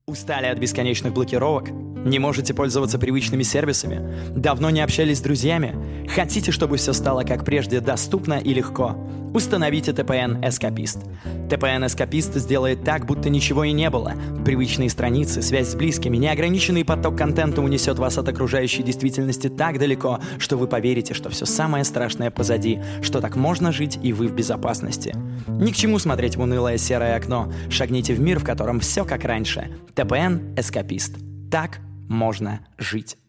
Устали от бесконечных блокировок? Не можете пользоваться привычными сервисами? Давно не общались с друзьями? Хотите, чтобы все стало как прежде доступно и легко? Установите TPN Escapist. TPN Escapist сделает так, будто ничего и не было. Привычные страницы, связь с близкими, неограниченный поток контента унесет вас от окружающей действительности так далеко, что вы поверите, что все самое страшное позади, что так можно жить и вы в безопасности. Ни к чему смотреть в унылое серое окно. Шагните в мир, в котором все как раньше. TPN Escapist. Так можно жить.